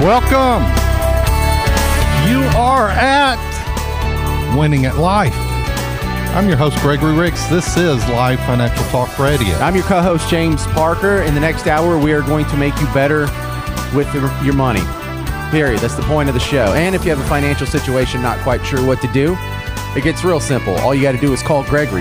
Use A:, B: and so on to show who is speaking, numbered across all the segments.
A: Welcome. You are at Winning at Life. I'm your host, Gregory Ricks. This is Live Financial Talk Radio.
B: I'm your co-host, James Parker. In the next hour, we are going to make you better with your money. Period. That's the point of the show. And if you have a financial situation not quite sure what to do, it gets real simple. All you got to do is call Gregory,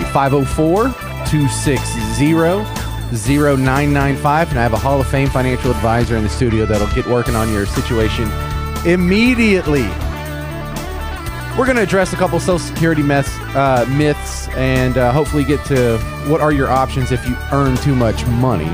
B: 504-260-0995. And I have a Hall of Fame financial advisor in the studio that'll get working on your situation immediately. We're going to address a couple Social Security myths and hopefully get to what are your options if you earn too much money.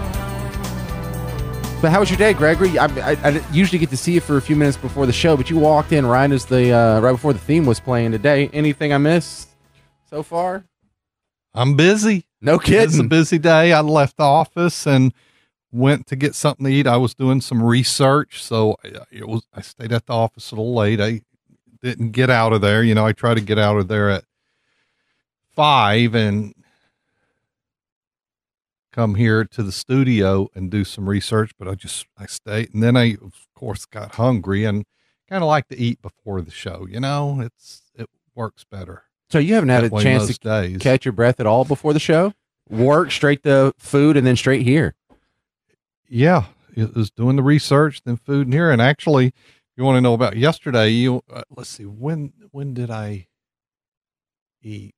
B: But how was your day, Gregory? I usually get to see you for a few minutes before the show, but you walked in right as right before the theme was playing today. Anything I missed so far?
A: I'm busy.
B: No kidding.
A: It's a busy day. I left the office and went to get something to eat. I was doing some research, so I stayed at the office a little late. I didn't get out of there. You know, I try to get out of there at 5 and come here to the studio and do some research, but I stayed. And then I, of course, got hungry and kind of like to eat before the show. You know, it works better.
B: So you haven't had a chance to catch your breath at all before the show? Work, straight to food, and then straight here.
A: Yeah, it was doing the research, then food in here. And actually, if you want to know about yesterday, let's see, when did I eat?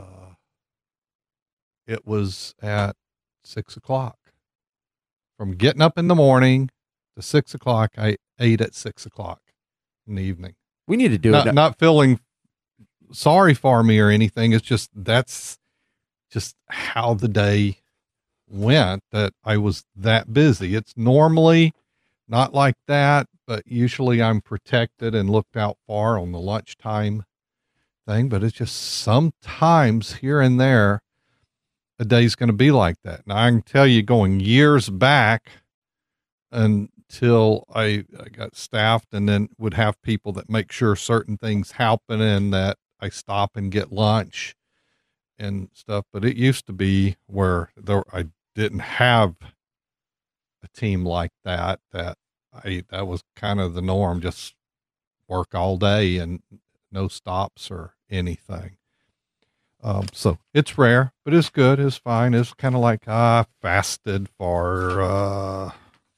A: It was at 6 o'clock. From getting up in the morning to 6 o'clock, I ate at 6 o'clock in the evening.
B: We need to do it.
A: Not feeling sorry for me or anything. It's just, that's just how the day went, that I was that busy. It's normally not like that, but usually I'm protected and looked out for on the lunchtime thing. But it's just sometimes here and there, a day's going to be like that. Now I can tell you, going years back until I got staffed and then would have people that make sure certain things happen and that I stop and get lunch and stuff. But it used to be where I didn't have a team like that, that was kind of the norm, just work all day and no stops or anything. So it's rare, but it's good. It's fine. It's kind of like, I fasted for,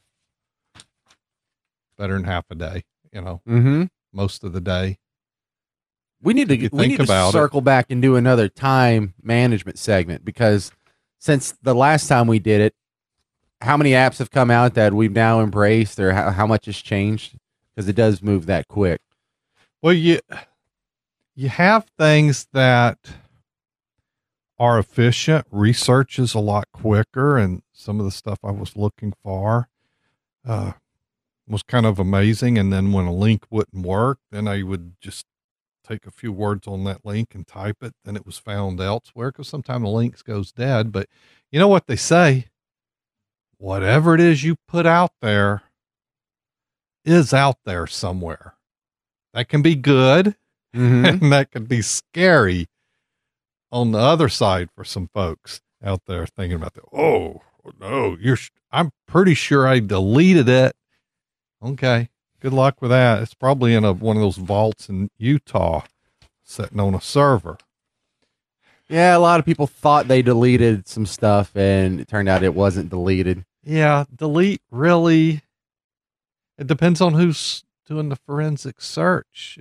A: better than half a day, you know, most of the day.
B: We need to circle back and do another time management segment, because since the last time we did it, how many apps have come out that we've now embraced, or how much has changed? Because it does move that quick.
A: Well, you have things that are efficient. Research is a lot quicker, and some of the stuff I was looking for was kind of amazing. And then when a link wouldn't work, then I would just take a few words on that link and type it, then it was found elsewhere, because sometimes the links goes dead. But you know what they say, whatever it is you put out there is out there somewhere. That can be good and that can be scary on the other side for some folks out there thinking about that. Oh no, I'm pretty sure I deleted it. Okay. Good luck with that. It's probably in one of those vaults in Utah, sitting on a server.
B: Yeah, a lot of people thought they deleted some stuff, and it turned out it wasn't deleted.
A: Yeah, delete, really? It depends on who's doing the forensic search.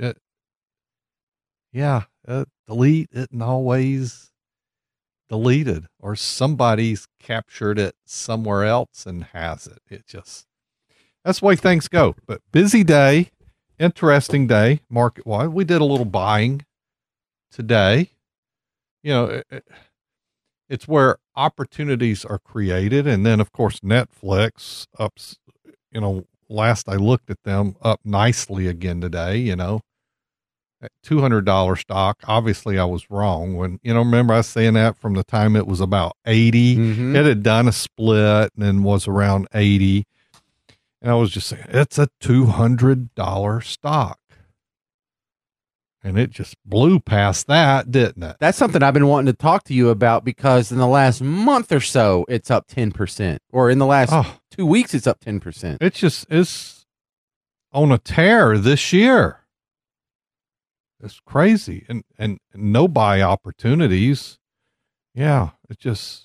A: Delete isn't always deleted, or somebody's captured it somewhere else and has it. That's the way things go. But busy day, interesting day, market-wise. We did a little buying today. You know, it's where opportunities are created. And then, of course, Netflix ups, you know, last I looked at them, up nicely again today, you know, at $200 stock. Obviously, I was wrong when, you know, remember I was saying that from the time it was about 80. It had done a split and then was around 80. And I was just saying, it's a $200 stock. And it just blew past that, didn't it?
B: That's something I've been wanting to talk to you about, because in the last month or so, it's up 10%. Or in the last 2 weeks, it's up 10%.
A: It's on a tear this year. It's crazy, and no buy opportunities. Yeah, it just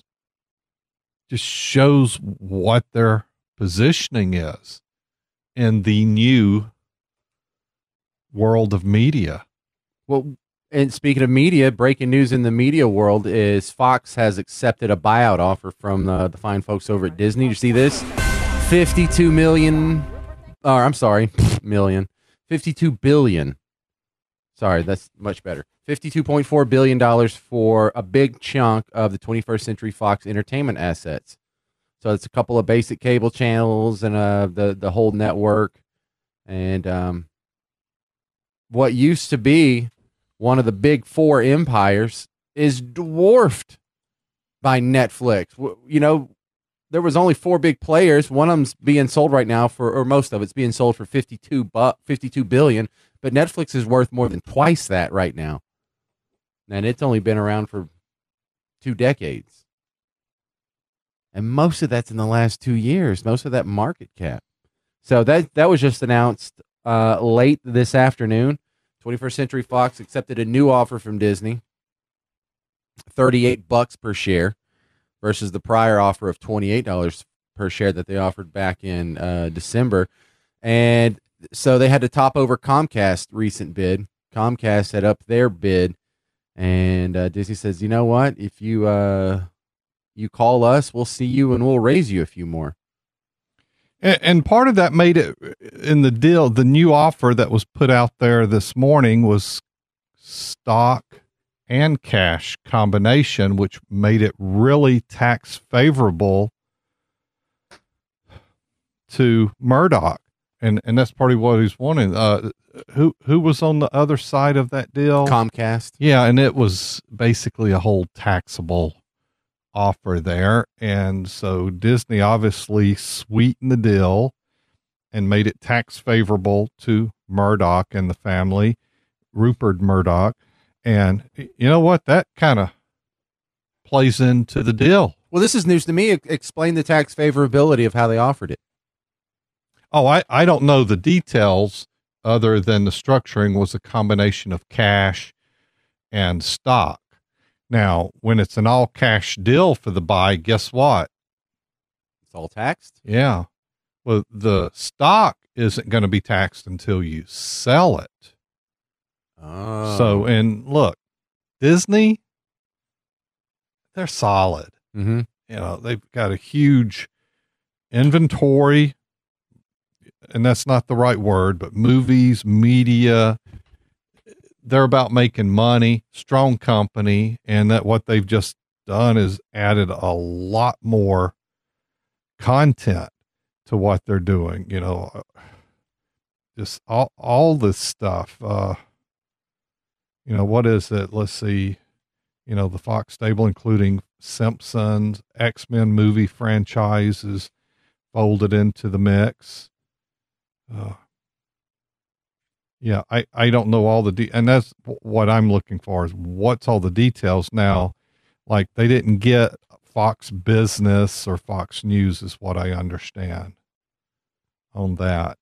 A: shows what their positioning is in the new world of media.
B: Well, and speaking of media, breaking news in the media world is Fox has accepted a buyout offer from the fine folks over at Disney. You see this? 52 million. Or I'm sorry, million. 52 billion. Sorry, that's much better. $52.4 billion for a big chunk of the 21st Century Fox entertainment assets. So it's a couple of basic cable channels and the whole network. And what used to be one of the big four empires is dwarfed by Netflix. You know, there was only four big players. One of them's being sold right now or most of it's being sold for $52 billion. But Netflix is worth more than twice that right now. And it's only been around for 2 decades. And most of that's in the last 2 years, most of that market cap. So that was just announced late this afternoon. 21st Century Fox accepted a new offer from Disney, $38 per share versus the prior offer of $28 per share that they offered back in December. And so they had to top over Comcast's recent bid. Comcast had up their bid, and Disney says, you know what? If you call us, we'll see you and we'll raise you a few more.
A: And part of that made it in the deal. The new offer that was put out there this morning was stock and cash combination, which made it really tax favorable to Murdoch. And that's probably what he's wanting. Who was on the other side of that deal?
B: Comcast.
A: Yeah, and it was basically a whole taxable offer there. And so Disney obviously sweetened the deal and made it tax favorable to Murdoch and the family, Rupert Murdoch. And you know what? That kind of plays into the deal.
B: Well, this is news to me. Explain the tax favorability of how they offered it.
A: Oh, I don't know the details other than the structuring was a combination of cash and stock. Now, when it's an all cash deal for the buy, guess what?
B: It's all taxed?
A: Yeah. Well, the stock isn't going to be taxed until you sell it.
B: Oh.
A: So, and look, Disney, they're solid.
B: Mm-hmm.
A: You know, they've got a huge inventory, and that's not the right word, but movies, media, they're about making money, strong company. And that what they've just done is added a lot more content to what they're doing, you know, just all this stuff. You know, what is it? Let's see, you know, the Fox stable, including Simpsons, X-Men movie franchises folded into the mix. Yeah, I don't know all the and that's what I'm looking for is what's all the details now. Like they didn't get Fox Business or Fox News is what I understand on that.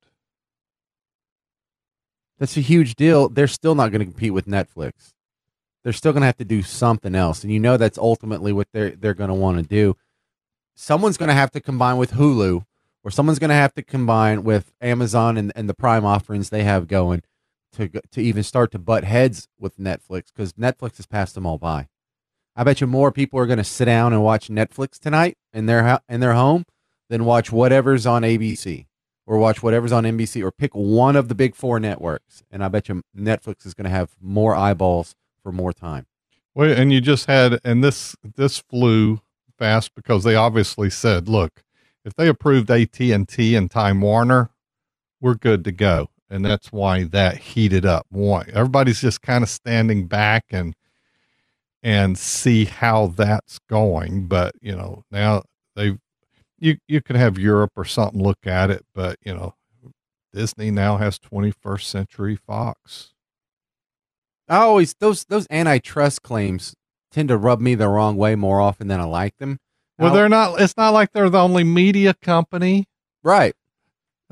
B: That's a huge deal. They're still not going to compete with Netflix. They're still going to have to do something else. And you know that's ultimately what they're going to want to do. Someone's going to have to combine with Hulu, or someone's going to have to combine with Amazon and the Prime offerings they have going to even start to butt heads with Netflix, because Netflix has passed them all by. I bet you more people are going to sit down and watch Netflix tonight in their home than watch whatever's on ABC or watch whatever's on NBC or pick one of the big four networks. And I bet you Netflix is going to have more eyeballs for more time.
A: Well, and you just had, and this flew fast because they obviously said, look, if they approved AT&T and Time Warner, we're good to go. And that's why that heated up. Why everybody's just kind of standing back and see how that's going. But, you know, now you could have Europe or something look at it, but you know, Disney now has 21st Century Fox.
B: Always those antitrust claims tend to rub me the wrong way more often than I like them.
A: Well, it's not like they're the only media company.
B: Right.
A: That's a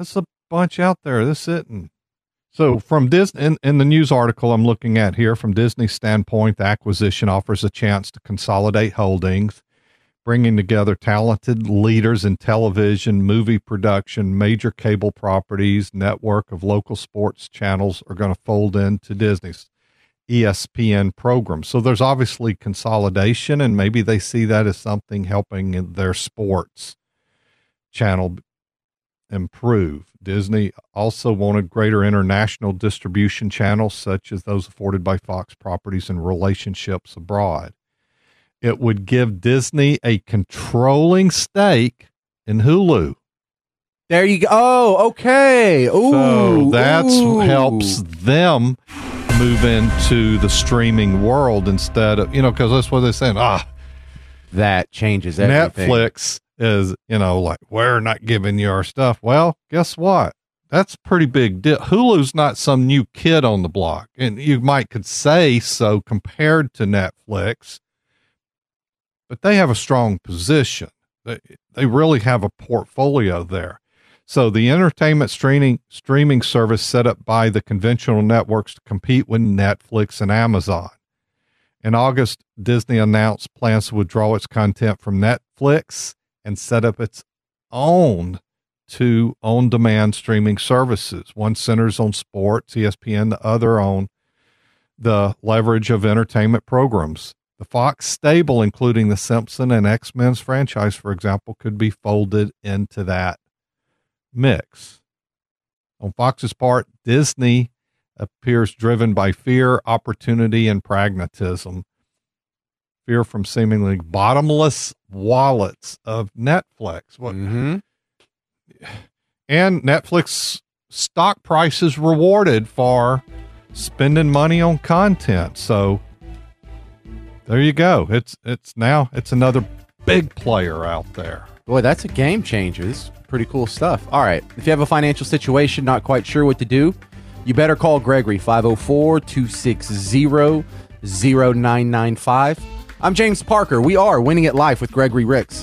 A: bunch out there. This isn't. So from Disney, in the news article I'm looking at here, from Disney's standpoint, the acquisition offers a chance to consolidate holdings, bringing together talented leaders in television, movie production, major cable properties, network of local sports channels are going to fold into Disney's ESPN program. So there's obviously consolidation, and maybe they see that as something helping in their sports channel improve. Disney also wanted greater international distribution channels, such as those afforded by Fox properties and relationships abroad. It would give Disney a controlling stake in Hulu.
B: There you go. Oh, okay. Ooh,
A: so that
B: ooh.
A: helps them move into the streaming world instead of, because that's what they're saying.
B: That changes everything.
A: Netflix is, like, we're not giving you our stuff. Well, guess what? That's a pretty big deal. Hulu's not some new kid on the block. And you could say so compared to Netflix, but they have a strong position. They really have a portfolio there. So the entertainment streaming service set up by the conventional networks to compete with Netflix and Amazon. In August, Disney announced plans to withdraw its content from Netflix and set up its own two on-demand streaming services. One centers on sports, ESPN, the other on the leverage of entertainment programs. The Fox stable, including the Simpsons and X-Men's franchise, for example, could be folded into that mix. On Fox's part, Disney appears driven by fear, opportunity, and pragmatism. Fear from seemingly bottomless wallets of Netflix. And Netflix stock prices rewarded for spending money on content. So there you go. It's another big player out there.
B: Boy, that's a game changer. This is pretty cool stuff. All right. If you have a financial situation, not quite sure what to do, you better call Gregory, 504-260-0995. I'm James Parker. We are Winning at Life with Gregory Ricks.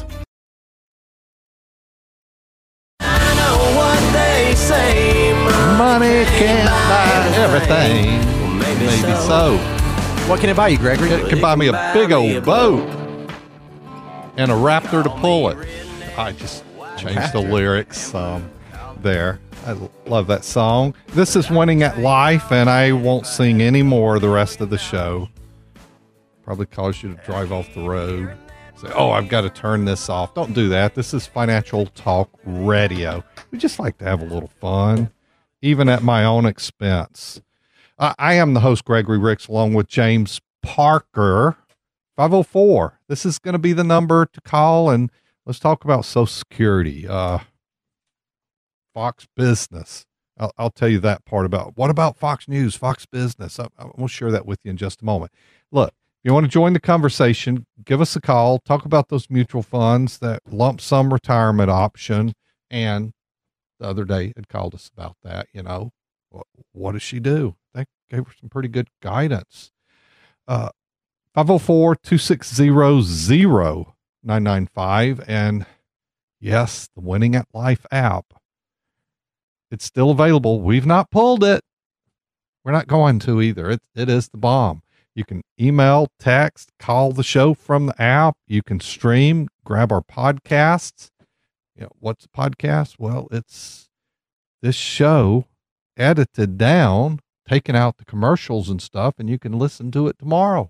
C: I know what they say.
A: Money can't buy everything.
C: Well, maybe
A: so.
B: What can it buy you, Gregory?
A: It can buy me a big old boat and a Raptor to pull it. I just changed the lyrics there. I love that song. This is Winning at Life, and I won't sing any more the rest of the show. Probably cause you to drive off the road. Say, I've got to turn this off. Don't do that. This is Financial Talk Radio. We just like to have a little fun, even at my own expense. I am the host, Gregory Ricks, along with James Parker. 504. This is going to be the number to call, and let's talk about Social Security. Fox Business. I'll tell you that part about. What about Fox News, Fox Business? I will share that with you in just a moment. Look, if you want to join the conversation, give us a call. Talk about those mutual funds, that lump sum retirement option. And the other day it called us about that. What does she do? They gave her some pretty good guidance. 504-260-0995. And yes, the Winning at Life app. It's still available. We've not pulled it. We're not going to either. It is the bomb. You can email, text, call the show from the app. You can stream, grab our podcasts. What's a podcast? Well, it's this show edited down, taking out the commercials and stuff, and you can listen to it tomorrow.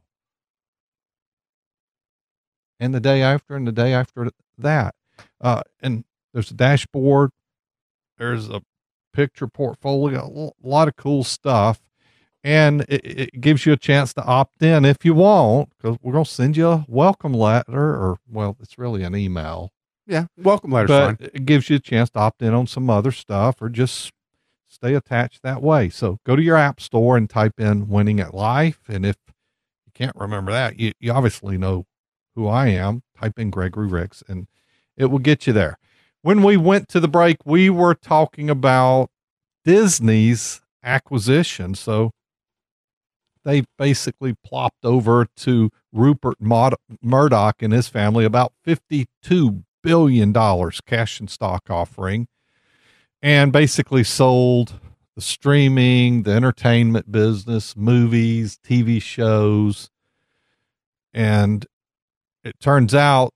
A: And the day after, and the day after that. And there's a dashboard. There's a picture portfolio, a lot of cool stuff. And it gives you a chance to opt in if you want, because we're going to send you a welcome letter, it's really an email.
B: Yeah, welcome letter's
A: but
B: fine.
A: It gives you a chance to opt in on some other stuff or just stay attached that way. So go to your app store and type in Winning at Life. And if you can't remember that, you obviously know who I am. Type in Gregory Ricks and it will get you there. When we went to the break, we were talking about Disney's acquisition. So they basically plopped over to Rupert Murdoch and his family about $52 billion cash and stock offering. and basically sold the streaming, the entertainment business, movies, TV shows. And it turns out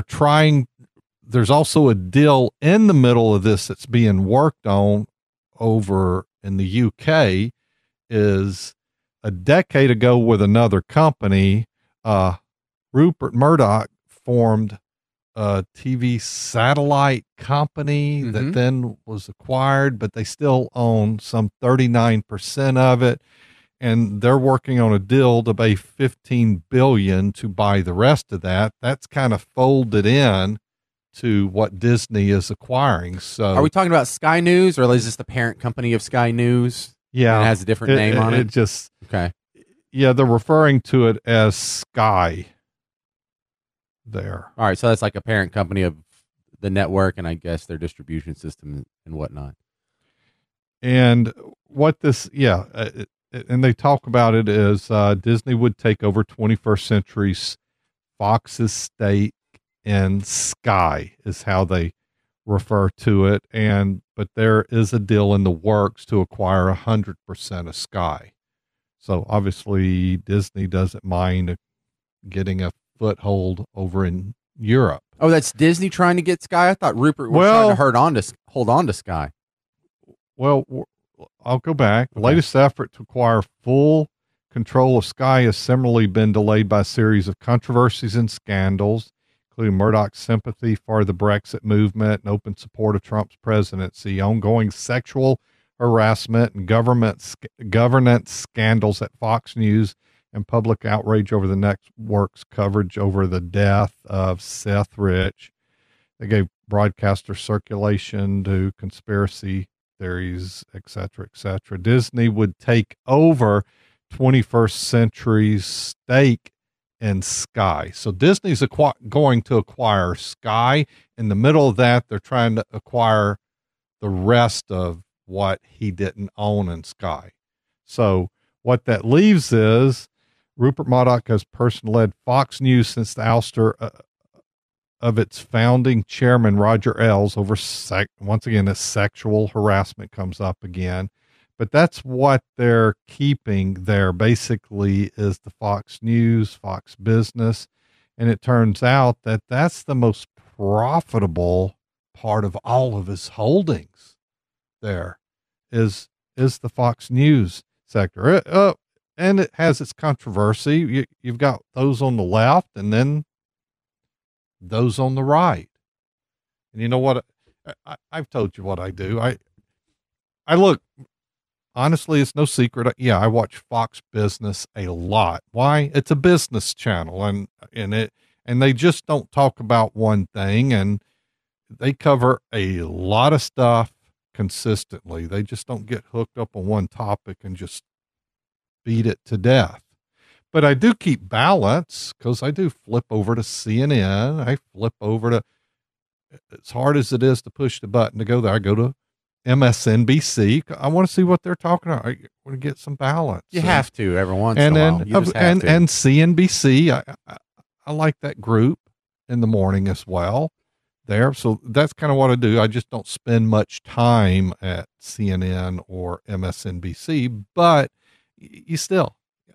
A: there's also a deal in the middle of this that's being worked on over in the UK. Is a decade ago with another company, Rupert Murdoch formed a TV satellite company that then was acquired, but they still own some 39% of it. And they're working on a deal to pay $15 billion to buy the rest of that. That's kind of folded in to what Disney is acquiring. So
B: Are we talking about Sky News, or is this the parent company of Sky News?
A: yeah,
B: And it has a different name on it?
A: It just,
B: Okay.
A: yeah, they're referring to it as Sky there.
B: All right. So that's like a parent company of the network, and I guess their distribution system and whatnot.
A: And what this, and they talk about it as Disney would take over 21st Century's Fox's stake in Sky is how they refer to it. But there is a deal in the works to acquire 100% of Sky. So obviously Disney doesn't mind getting a foothold over in Europe.
B: Oh, that's Disney trying to get Sky? I thought Rupert was trying to hold on to Sky.
A: Well, I'll go back. The
B: Okay.
A: latest effort to acquire full control of Sky has similarly been delayed by a series of controversies and scandals, including Murdoch's sympathy for the Brexit movement and open support of Trump's presidency, ongoing sexual harassment and governance scandals at Fox News, and public outrage over the network's coverage over the death of Seth Rich. They gave broadcaster circulation to conspiracy theories, et cetera, Disney would take over 21st Century's stake in Sky. So Disney's going to acquire Sky. In the middle of that, they're trying to acquire the rest of what he didn't own in Sky. So what that leaves is Rupert Murdoch has personally led Fox News since the ouster of its founding chairman, Roger Ailes, over once again, this sexual harassment comes up again. But that's what they're keeping there basically is the Fox News, Fox Business. And it turns out that that's the most profitable part of all of his holdings there is the Fox News sector. And it has its controversy. You've got those on the left and then those on the right. And you know what? I've told you what I do. I look, honestly, it's no secret. Yeah, I watch Fox Business a lot. Why? It's a business channel and they just don't talk about one thing, and they cover a lot of stuff consistently. They just don't get hooked up on one topic and just beat it to death. But I do keep balance because I do flip over to CNN. I flip over to, as hard as it is to push the button to go there, I go to MSNBC. I want to see what they're talking about. I want to get some balance.
B: You have to every once in a while. You just have to.
A: And CNBC. I like that group in the morning as well there. So that's kind of what I do. I just don't spend much time at CNN or MSNBC, but you still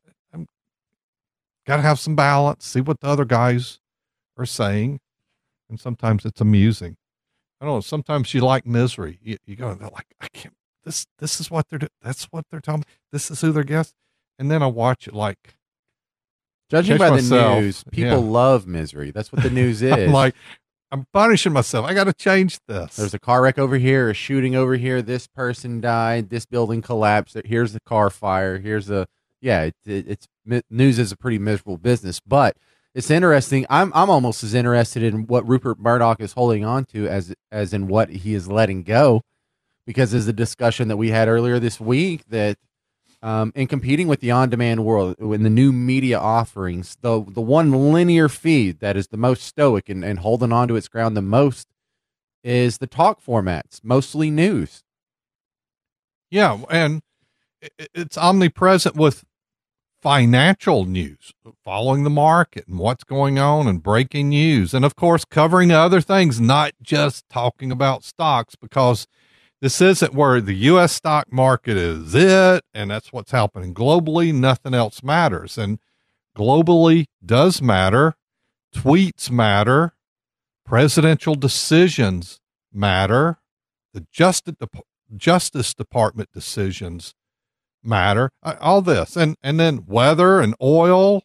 A: got to have some balance, see what the other guys are saying. And sometimes it's amusing. I don't know. Sometimes you like misery. You go, they're like, I can't, this is what they're doing. That's what they're telling me. This is who they're guessing. And then I watch it like,
B: judging by the news, people
A: Yeah.
B: love misery. That's what the news is.
A: I'm like, I'm punishing myself. I got to change this.
B: There's a car wreck over here, a shooting over here. This person died. This building collapsed. Here's the car fire. Here's it's news is a pretty miserable business, but it's interesting. I'm almost as interested in what Rupert Murdoch is holding on to as in what he is letting go, because there's a discussion that we had earlier this week that in competing with the on-demand world, in the new media offerings, the one linear feed that is the most stoic and holding on to its ground the most is the talk formats, mostly news.
A: Yeah. And it's omnipresent with financial news, following the market and what's going on and breaking news. And of course, covering other things, not just talking about stocks, because This isn't where the U.S. stock market is it, and that's what's happening globally. Nothing else matters. And globally does matter. Tweets matter. Presidential decisions matter. The Justice Department decisions matter. All this. And then weather and oil.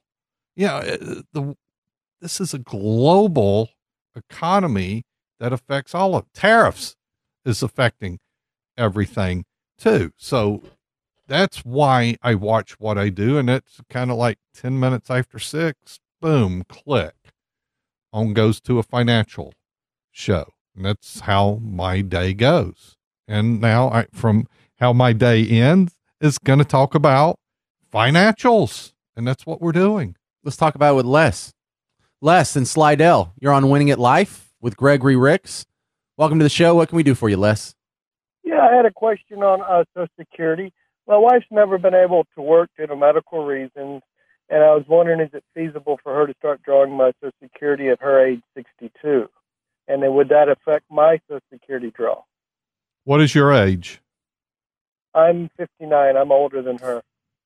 A: This is a global economy that affects all of tariffs is affecting everything too. So that's why I watch what I do. And it's kind of like 10 minutes after 6, boom, click, on goes to a financial show. And that's how my day goes. And now from how my day ends is going to talk about financials. And that's what we're doing.
B: Let's talk about it with Les. Les and Slidell, you're on Winning at Life with Gregory Ricks. Welcome to the show. What can we do for you, Les?
D: Yeah, I had a question on Social Security. My wife's never been able to work due to medical reasons, and I was wondering, is it feasible for her to start drawing my Social Security at her age 62? And then would that affect my Social Security draw?
A: What is your age?
D: I'm 59. I'm older than her.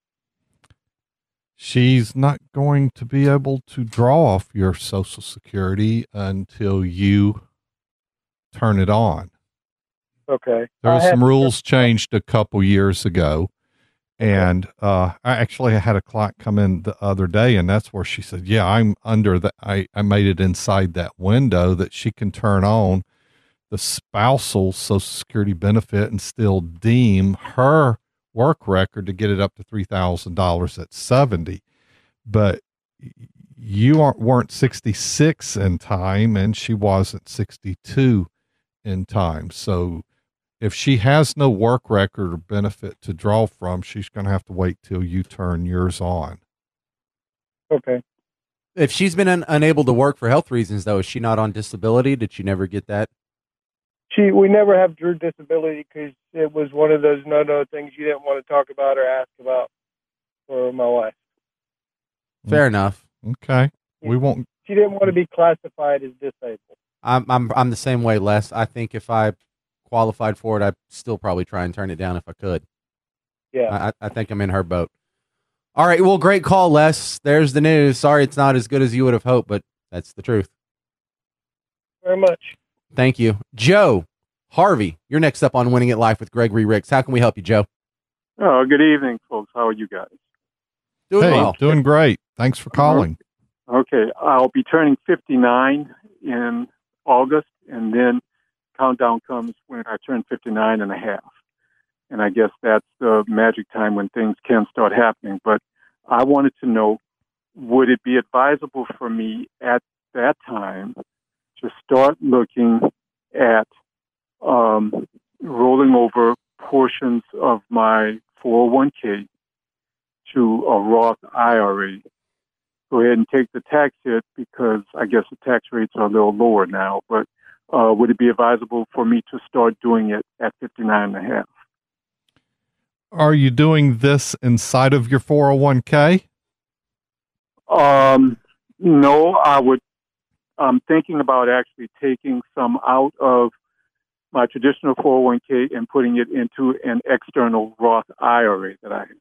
A: She's not going to be able to draw off your Social Security until you turn it on.
D: Okay.
A: There were some rules changed a couple years ago. And I had a client come in the other day, and that's where she said, yeah, I'm under the, I made it inside that window that she can turn on the spousal Social Security benefit and still deem her work record to get it up to $3,000 at 70. But you weren't 66 in time, and she wasn't 62 in time. So if she has no work record or benefit to draw from, she's going to have to wait till you turn yours on.
D: Okay.
B: If she's been unable to work for health reasons, though, is she not on disability? Did she never get that?
D: We never have drew disability because it was one of those no things you didn't want to talk about or ask about for my wife.
B: Fair enough.
A: Okay. We won't.
D: She didn't want to be classified as disabled.
B: I'm the same way, Les. I think if I qualified for it, I'd still probably try and turn it down if I could.
D: Yeah.
B: I think I'm in her boat. All right. Well, great call, Les. There's the news. Sorry it's not as good as you would have hoped, but that's the truth.
D: Very much.
B: Thank you. Joe Harvey, you're next up on Winning at Life with Gregory Ricks. How can we help you, Joe?
E: Oh, good evening, folks. How are you guys?
B: Doing well.
A: Doing great. Thanks for calling.
E: Okay. I'll be turning 59 in August, and then countdown comes when I turn 59 and a half. And I guess that's the magic time when things can start happening. But I wanted to know, would it be advisable for me at that time to start looking at rolling over portions of my 401k to a Roth IRA? Go ahead and take the tax hit because I guess the tax rates are a little lower now. But would it be advisable for me to start doing it at 59 and a half?
A: Are you doing this inside of your 401k?
E: No, I'm thinking about actually taking some out of my traditional 401k and putting it into an external Roth IRA that I have.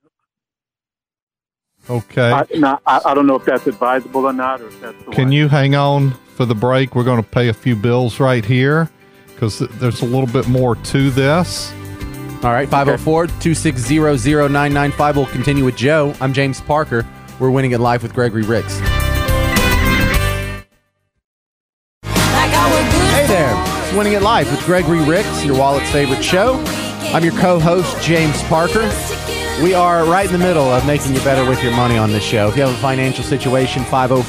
A: Okay.
E: I don't know if that's advisable or not, or if that's the
A: Can you hang on for the break? We're going to pay a few bills right here because there's a little bit more to this.
B: All right, 504-260-0995. We'll continue with Joe. I'm James Parker. We're Winning at Life with Gregory Ricks. Hey there. It's Winning at Life with Gregory Ricks, your wallet's favorite show. I'm your co-host, James Parker. We are right in the middle of making you better with your money on this show. If you have a financial situation,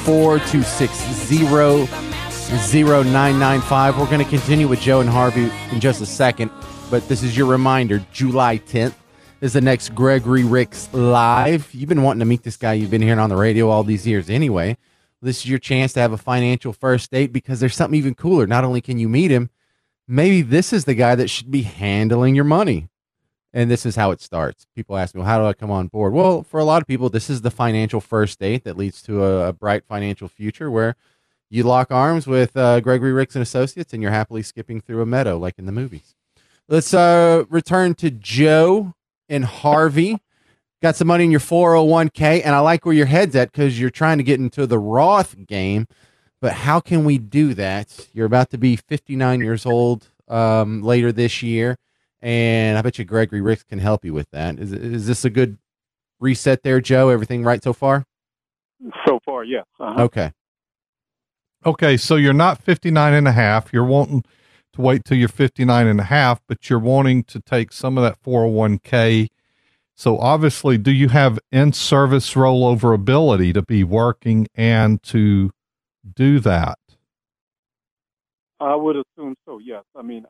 B: 504-260-0995. We're going to continue with Joe and Harvey in just a second. But this is your reminder, July 10th is the next Gregory Ricks Live. You've been wanting to meet this guy you've been hearing on the radio all these years anyway. This is your chance to have a financial first date because there's something even cooler. Not only can you meet him, maybe this is the guy that should be handling your money. And this is how it starts. People ask me, well, how do I come on board? Well, for a lot of people, this is the financial first date that leads to a bright financial future where you lock arms with Gregory Ricks and Associates and you're happily skipping through a meadow like in the movies. Let's return to Joe and Harvey. Got some money in your 401k, and I like where your head's at because you're trying to get into the Roth game. But how can we do that? You're about to be 59 years old later this year, and I bet you Gregory Ricks can help you with that. Is this a good reset there, Joe? Everything right so far?
E: So far, yes. Uh-huh.
A: Okay, so you're not 59 and a half. You're wanting to wait till you're 59 and a half, but you're wanting to take some of that 401k. So obviously, do you have in-service rollover ability to be working and to do that?
E: I would assume so, yes. I mean,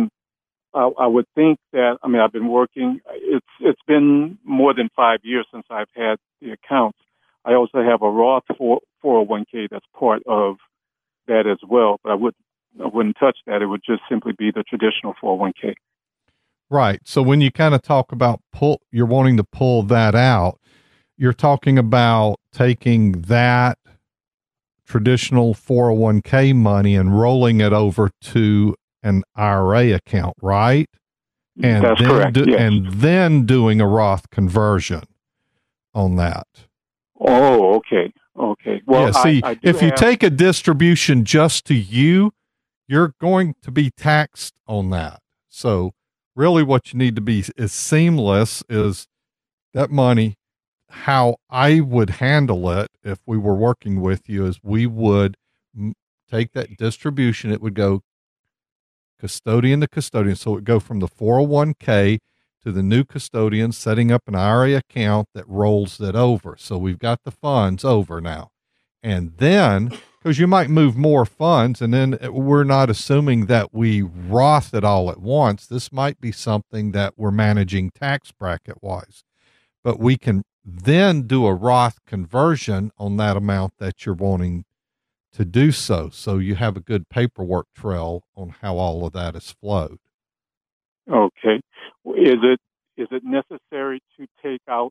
E: I would think that, I mean, I've been working, it's been more than 5 years since I've had the accounts. I also have a Roth 401k that's part of that as well, but I wouldn't touch that. It would just simply be the traditional 401k.
A: Right. So when you kind of talk about you're wanting to pull that out, you're talking about taking that traditional 401k money and rolling it over to an IRA account, right? And
E: that's correct. Yes.
A: And then doing a Roth conversion on that.
E: Oh, okay. Okay. Well,
A: yeah, see, if you take a distribution just to you, you're going to be taxed on that. So really what you need to be is seamless is that money. How I would handle it if we were working with you is we would take that distribution. It would go custodian to custodian. So it would go from the 401k to the new custodian setting up an IRA account that rolls it over. So we've got the funds over now. And then, because you might move more funds, and then we're not assuming that we Roth it all at once. This might be something that we're managing tax bracket wise. But we can then do a Roth conversion on that amount that you're wanting to do so. So you have a good paperwork trail on how all of that is flowed.
E: Okay. Is it necessary to take out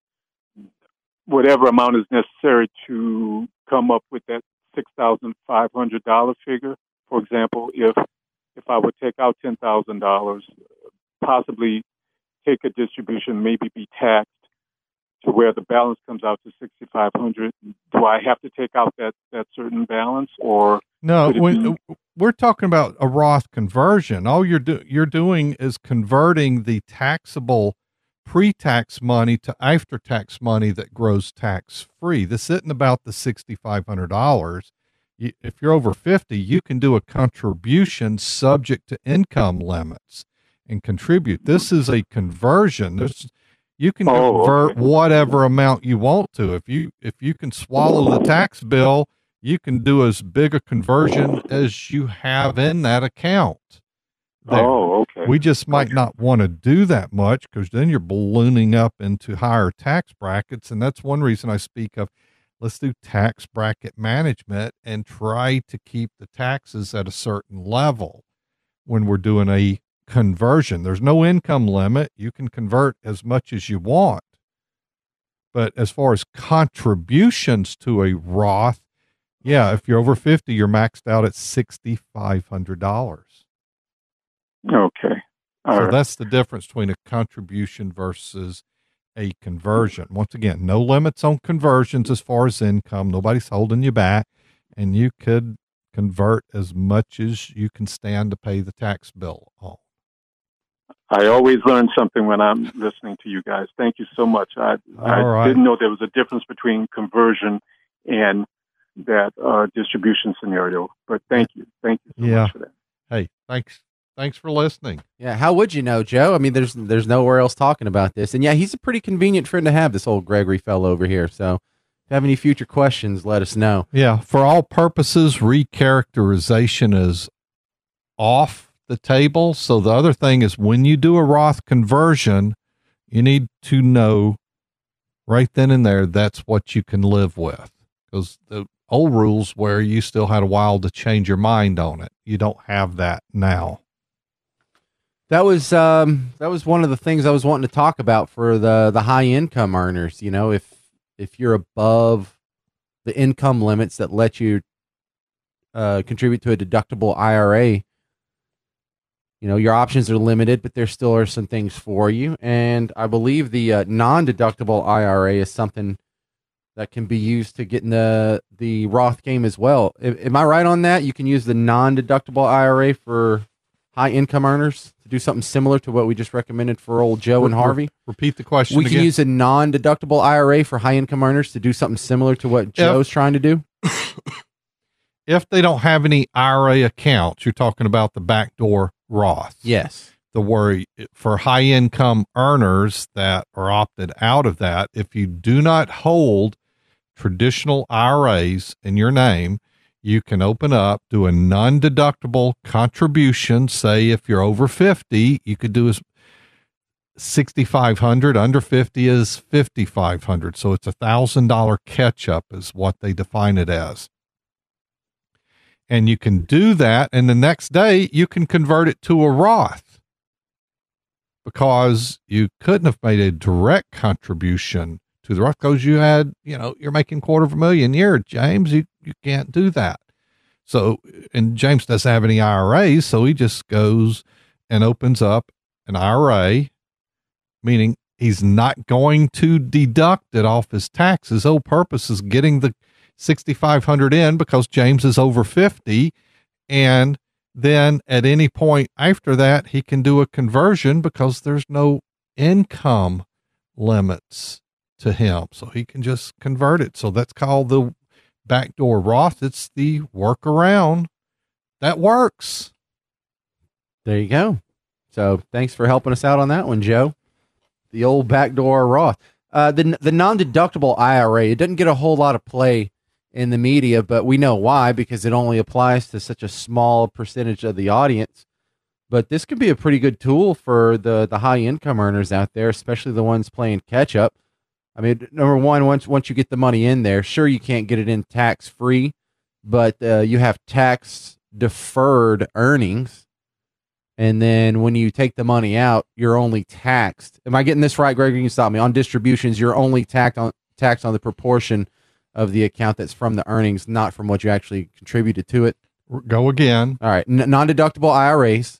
E: whatever amount is necessary to come up with that $6,500 figure? For example, if I would take out $10,000, possibly take a distribution, maybe be taxed to where the balance comes out to $6,500, do I have to take out that certain balance, or
A: no? We're talking about a Roth conversion. All you're doing is converting the taxable pre-tax money to after-tax money that grows tax-free. This isn't about the $6,500. If you're over 50, you can do a contribution subject to income limits and contribute. This is a conversion. You can convert whatever amount you want to. If you can swallow the tax bill, you can do as big a conversion as you have in that account. There.
E: Oh, okay.
A: We just might not want to do that much because then you're ballooning up into higher tax brackets. And that's one reason I speak of, let's do tax bracket management and try to keep the taxes at a certain level when we're doing a conversion. There's no income limit. You can convert as much as you want. But as far as contributions to a Roth, yeah, if you're over 50, you're maxed out at $6,500.
E: Okay. All right.
A: That's the difference between a contribution versus a conversion. Once again, no limits on conversions as far as income. Nobody's holding you back, and you could convert as much as you can stand to pay the tax bill on.
E: I always learn something when I'm listening to you guys. Thank you so much. I didn't know there was a difference between conversion and that distribution scenario, but thank you. Thank you so much for that.
A: Hey, thanks for listening.
B: Yeah, how would you know, Joe? I mean, there's nowhere else talking about this. And yeah, he's a pretty convenient friend to have, this old Gregory fellow over here. So if you have any future questions, let us know.
A: Yeah, for all purposes, recharacterization is off the table. So the other thing is when you do a Roth conversion, you need to know right then and there that's what you can live with. Because the old rules where you still had a while to change your mind on it, you don't have that now.
B: That was one of the things I was wanting to talk about for the high income earners. You know, if you're above the income limits that let you contribute to a deductible IRA, your options are limited, but there still are some things for you. And I believe the non-deductible IRA is something that can be used to get in the Roth game as well. Am I right on that? You can use the non-deductible IRA for high income earners to do something similar to what we just recommended for old Joe and Harvey.
A: Repeat the question
B: We
A: again.
B: can use a non-deductible IRA for high income earners to do something similar to what Joe's trying to do.
A: If they don't have any IRA accounts, you're talking about the backdoor Roth.
B: Yes.
A: The worry for high income earners that are opted out of that, if you do not hold traditional IRAs in your name, you can open up, do a non-deductible contribution. Say if you're over 50, you could do $6,500. Under 50 is $5,500. So it's $1,000 catch up is what they define it as. And you can do that, and the next day you can convert it to a Roth, because you couldn't have made a direct contribution to the Roth because you had, you're making $250,000 a year, James. You can't do that. So, and James doesn't have any IRAs, so he just goes and opens up an IRA, meaning he's not going to deduct it off his taxes. His whole purpose is getting the $6,500 in because James is over 50, and then at any point after that, he can do a conversion because there's no income limits to him. So he can just convert it. So that's called the backdoor Roth. It's the workaround that works.
B: There you go. So thanks for helping us out on that one, Joe. The old backdoor Roth. The non-deductible IRA, it doesn't get a whole lot of play in the media, but we know why, because it only applies to such a small percentage of the audience. But this could be a pretty good tool for the high income earners out there, especially the ones playing catch up. I mean, number one, once you get the money in there, sure, you can't get it in tax free, but you have tax deferred earnings. And then when you take the money out, you're only taxed. Am I getting this right, Greg? You can stop me. On distributions, you're only taxed on the proportion of the account that's from the earnings, not from what you actually contributed to it.
A: Go again.
B: All right. Non-deductible IRAs.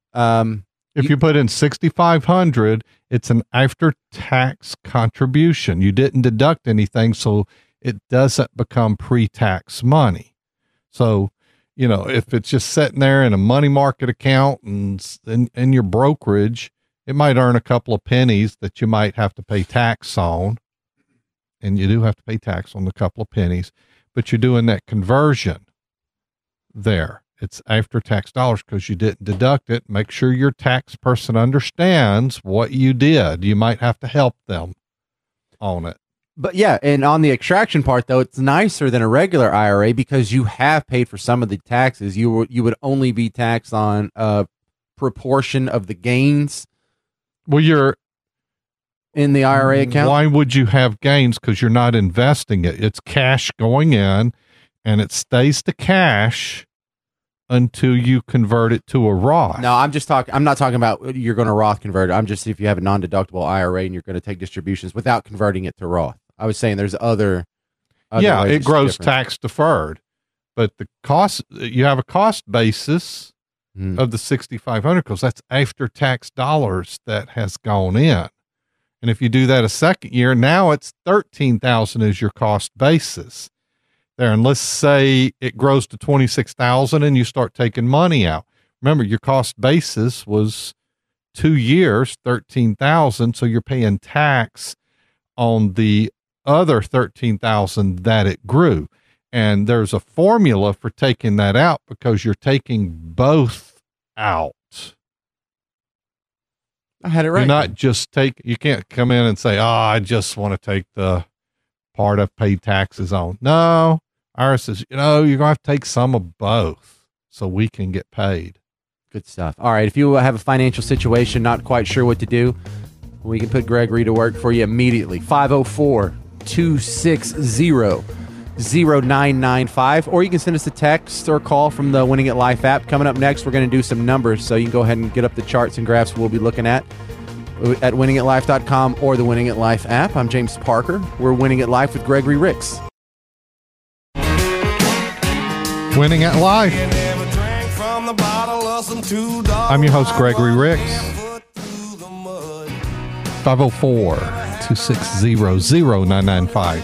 A: If you put in $6,500, it's an after-tax contribution. You didn't deduct anything, so it doesn't become pre-tax money. So, if it's just sitting there in a money market account and in your brokerage, it might earn a couple of pennies that you might have to pay tax on. And you do have to pay tax on the couple of pennies, but you're doing that conversion there. It's after tax dollars because you didn't deduct it. Make sure your tax person understands what you did. You might have to help them on it.
B: But yeah, and on the extraction part, though, it's nicer than a regular IRA because you have paid for some of the taxes. You would only be taxed on a proportion of the gains.
A: Well, you're
B: in the IRA account.
A: Why would you have gains? Because you're not investing it. It's cash going in, and it stays to cash until you convert it to a Roth.
B: No, I'm not talking about you're going to Roth convert it. I'm just if you have a non-deductible IRA and you're going to take distributions without converting it to Roth. I was saying there's other
A: yeah,
B: ways
A: it grows
B: different.
A: tax deferred, but the cost, you have a cost basis of the $6,500 because that's after tax dollars that has gone in. And if you do that a second year, now it's $13,000 is your cost basis there. And let's say it grows to $26,000 and you start taking money out. Remember, your cost basis was 2 years, $13,000. So you're paying tax on the other $13,000 that it grew. And there's a formula for taking that out because you're taking both out.
B: I had it right.
A: You're not just you can't come in and say, I just want to take the part I've paid taxes on. No, IRS says, you're going to have to take some of both so we can get paid.
B: Good stuff. All right. If you have a financial situation, not quite sure what to do, we can put Gregory to work for you immediately. 504-260-0995, or you can send us a text or call from the Winning at Life app. Coming up next, we're going to do some numbers, so you can go ahead and get up the charts and graphs we'll be looking at winningatlife.com or the Winning at Life app. I'm James Parker. We're Winning at Life with Gregory Ricks.
A: Winning at Life.
C: on the bottle of some $2.
A: I'm your host, Gregory Ricks. 504-260-0995.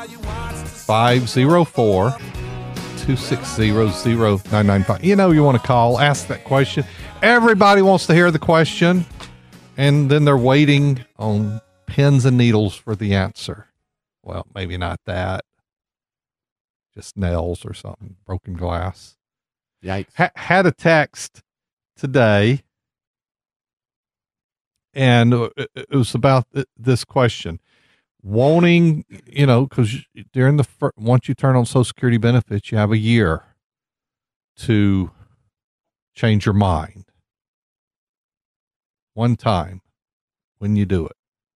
A: 504-260-0995. You know, you want to call, ask that question. Everybody wants to hear the question, and then they're waiting on pins and needles for the answer. Well, maybe not that. Just nails or something, broken glass.
B: Yikes.
A: Had a text today, and it was about this question. Wanting, you know, because during once you turn on Social Security benefits, you have a year to change your mind. One time when you do it.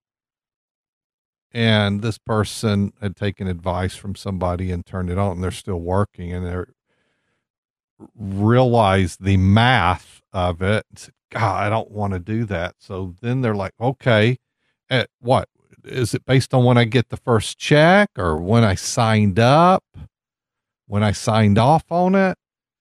A: And this person had taken advice from somebody and turned it on, and they're still working, and they realized the math of it. And said, God, I don't want to do that. So then they're like, okay, what? Is it based on when I get the first check or when I signed up, when I signed off on it?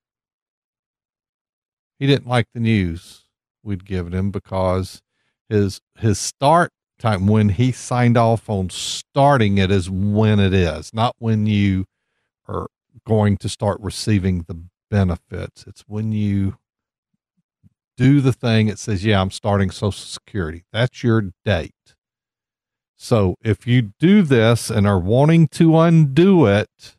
A: He didn't like the news we'd given him because his start time when he signed off on starting it is when it is, not when you are going to start receiving the benefits. It's when you do the thing. It says, yeah, I'm starting Social Security. That's your date. So if you do this and are wanting to undo it,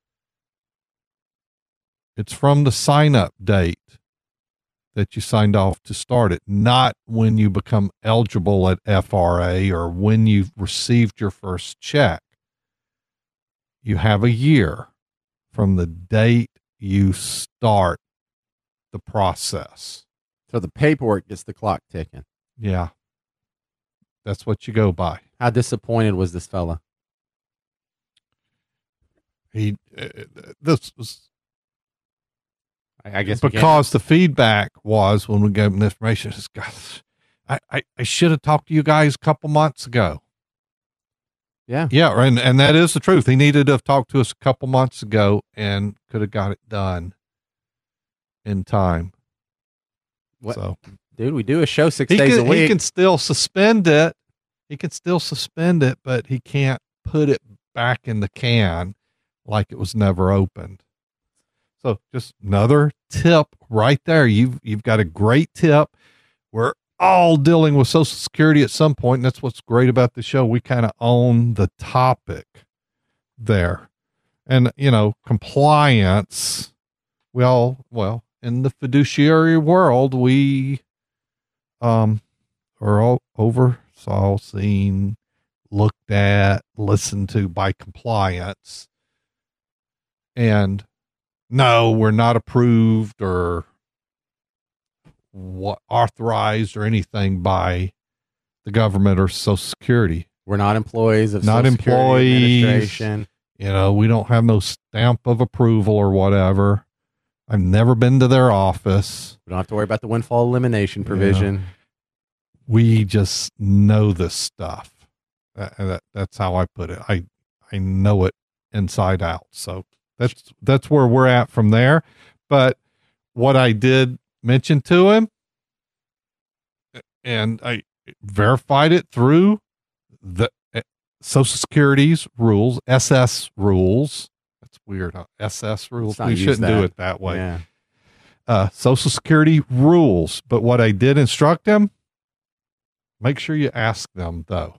A: it's from the sign up date that you signed off to start it, not when you become eligible at FRA or when you've received your first check. You have a year from the date you start the process.
B: So the paperwork gets the clock ticking.
A: Yeah. That's what you go by.
B: How disappointed was this fella?
A: This was,
B: I guess
A: because the feedback was when we gave him the information, it's, gosh, I should have talked to you guys a couple months ago.
B: Yeah.
A: Yeah. And that is the truth. He needed to have talked to us a couple months ago and could have got it done in time.
B: What?
A: So,
B: dude, we do a show 6 days a week.
A: He can still suspend it. But he can't put it back in the can like it was never opened. So just another tip right there. You've got a great tip. We're all dealing with Social Security at some point, and that's what's great about the show. We kind of own the topic there. And, you know, compliance, well, in the fiduciary world, we are all oversaw, seen, looked at, listened to by compliance. And no, we're not approved or authorized or anything by the government or Social Security.
B: We're not employees of
A: not
B: Social Security
A: employees.
B: Administration.
A: You know, we don't have no stamp of approval or whatever. I've never been to their office.
B: We don't have to worry about the windfall elimination provision.
A: Yeah. We just know this stuff. That's how I put it. I know it inside out. So that's where we're at from there. But what I did mention to him, and I verified it through the Social Security's rules, SS rules. That's weird. Huh? SS rules. We shouldn't do it that way.
B: Yeah.
A: Social Security rules. But what I did instruct him, make sure you ask them though.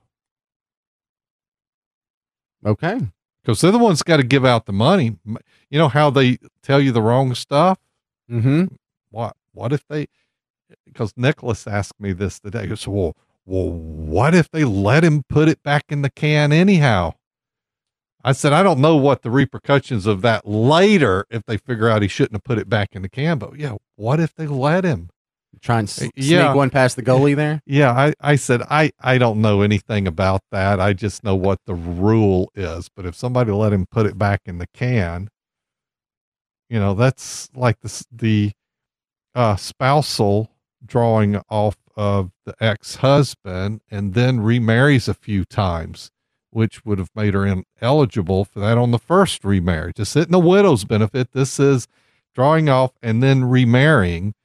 B: Okay.
A: Because they're the ones got to give out the money. You know how they tell you the wrong stuff?
B: Mm-hmm.
A: What if they, because Nicholas asked me this today. He said, well, what if they let him put it back in the can anyhow? I said, I don't know what the repercussions of that later if they figure out he shouldn't have put it back in the can. But yeah, what if they let him?
B: Try and sneak one past the goalie there?
A: Yeah, I said, I don't know anything about that. I just know what the rule is. But if somebody let him put it back in the can, you know, that's like the spousal drawing off of the ex-husband and then remarries a few times, which would have made her ineligible for that on the first remarriage. This isn't a widow's benefit. This is drawing off and then remarrying.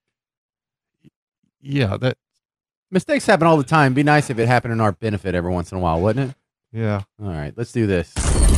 A: Yeah, that.
B: Mistakes happen all the time. Be nice if it happened in our benefit every once in a while, wouldn't it?
A: Yeah.
B: All right, let's do this.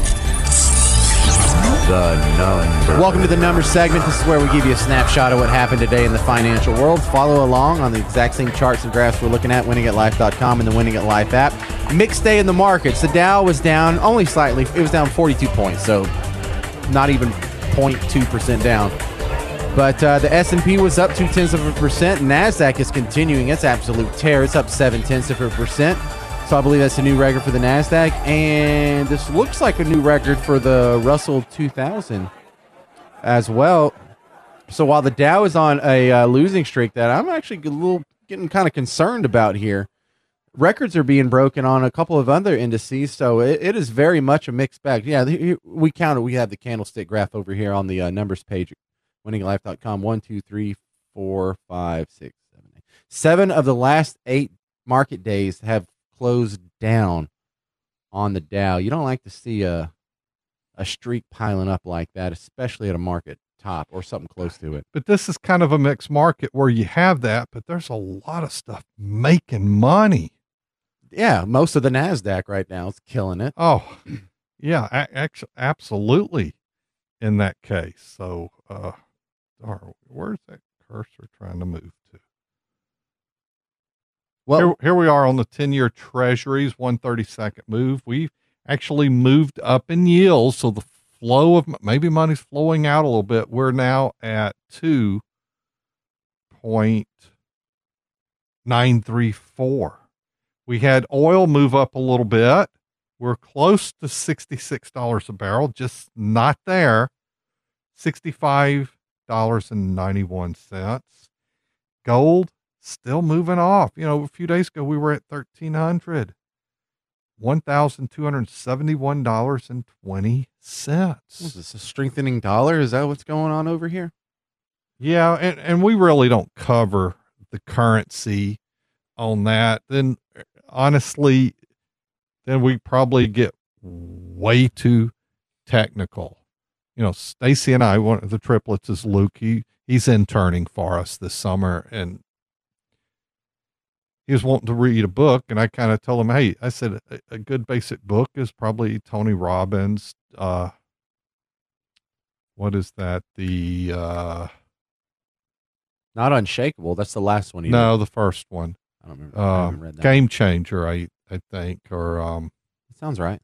B: The number. Welcome to the numbers segment. This is where we give you a snapshot of what happened today in the financial world. Follow along on the exact same charts and graphs we're looking at, winningatlife.com and the Winning at Life app. Mixed day in the markets. The Dow was down only slightly. It was down 42 points, so not even 0.2% down. But the S&P was up 0.2%. NASDAQ is continuing its absolute tear. It's up 0.7%. So I believe that's a new record for the NASDAQ. And this looks like a new record for the Russell 2000 as well. So while the Dow is on a losing streak that I'm actually getting kind of concerned about here, records are being broken on a couple of other indices. So it is very much a mixed bag. Yeah, we counted. We have the candlestick graph over here on the numbers page, winningatlife.com. 1, 2, 3, 4, 5, 6, 7, 8. 7 of the last 8 market days have closed down on the Dow. You don't like to see a streak piling up like that, especially at a market top or something close to it.
A: But this is kind of a mixed market where you have that, but there's a lot of stuff making money.
B: Yeah, most of the NASDAQ right now is killing it.
A: Oh, yeah, actually, absolutely in that case. So, where's that cursor trying to move to?
B: Well,
A: here we are on the 10-year treasuries, 132nd move. We've actually moved up in yields. So the flow of maybe money's flowing out a little bit. We're now at 2.934. We had oil move up a little bit. We're close to $66 a barrel, just not there. $65.91. Gold still moving off. You know, a few days ago we were at $1,300, $1,271.20.
B: Is this a strengthening dollar? Is that what's going on over here?
A: Yeah, and we really don't cover the currency on that. Then honestly, then we probably get way too technical. You know, Stacy and I, one of the triplets is Luke. He's interning for us this summer, and he was wanting to read a book, and I kind of told him, hey, I said, a good basic book is probably Tony Robbins. What is that? Not
B: Unshakable. That's the last one.
A: No, the first one.
B: I don't remember. I haven't read that.
A: Game Changer, I think, or
B: it sounds right.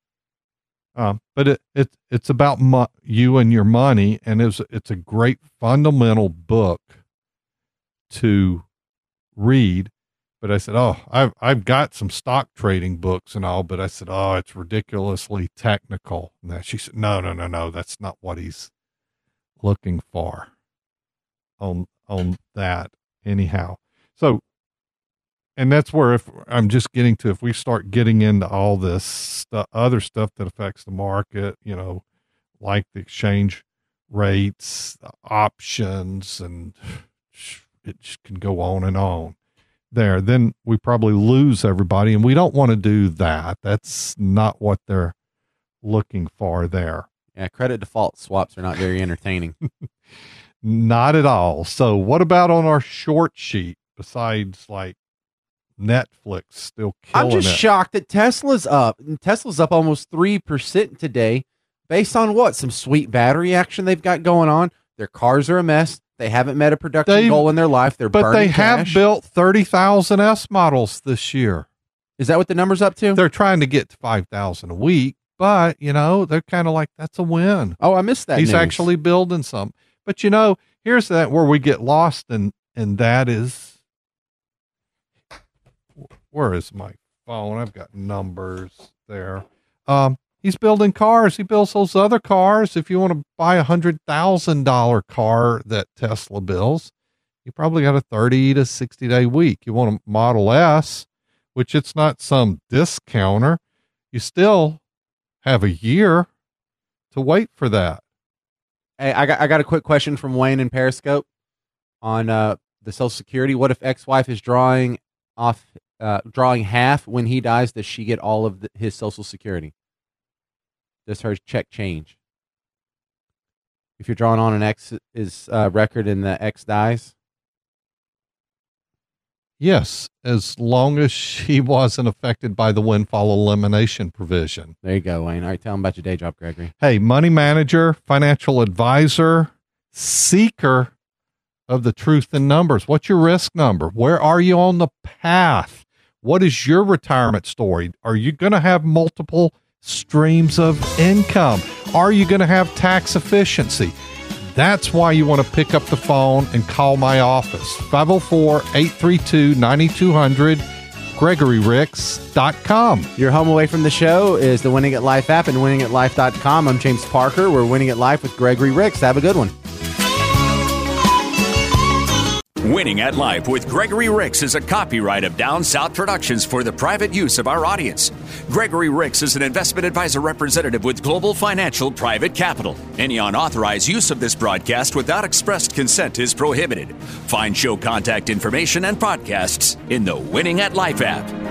A: But it's about you and your money, and it's a great fundamental book to read. But I said, I've got some stock trading books and all, but I said, it's ridiculously technical. And she said, no, that's not what he's looking for on that anyhow. So, and that's where if we start getting into all this other stuff that affects the market, you know, like the exchange rates, the options, and it just can go on and on. Then we probably lose everybody, and we don't want to do that. That's not what they're looking for there.
B: Yeah, credit default swaps are not very entertaining.
A: Not at all. So what about on our short sheet besides like Netflix still killing it?
B: I'm just shocked that Tesla's up. And Tesla's up almost 3% today based on what? Some sweet battery action they've got going on. Their cars are a mess. They haven't met a production goal in their life.
A: But they have built 30,000 S models this year.
B: Is that what the number's up to?
A: They're trying to get to 5,000 a week, but you know, they're kind of like, that's a win.
B: Oh, I missed that.
A: He's actually building some, but you know, here's that where we get lost. And that is, where is my phone? I've got numbers there. He's building cars. He builds those other cars. If you want to buy $100,000 car that Tesla builds, you probably got a 30 to 60 day week. You want a Model S, which it's not some discounter. You still have a year to wait for that.
B: Hey, I got a quick question from Wayne in Periscope on the Social Security. What if ex-wife is drawing half when he dies? Does she get all of his Social Security? Does her check change? If you're drawing on an X is record and the X dies?
A: Yes, as long as she wasn't affected by the windfall elimination provision.
B: There you go, Wayne. All right, tell them about your day job, Gregory.
A: Hey, money manager, financial advisor, seeker of the truth in numbers. What's your risk number? Where are you on the path? What is your retirement story? Are you going to have multiple streams of income? Are you going to have tax efficiency? That's why you want to pick up the phone and call my office, 504-832-9200, GregoryRicks.com.
B: Your home away from the show is the Winning at Life app and winningatlife.com. I'm James Parker. We're Winning at Life with Gregory Ricks. Have a good one.
F: Winning at Life with Gregory Ricks is a copyright of Down South Productions for the private use of our audience. Gregory Ricks is an investment advisor representative with Global Financial Private Capital. Any unauthorized use of this broadcast without expressed consent is prohibited. Find show contact information and podcasts in the Winning at Life app.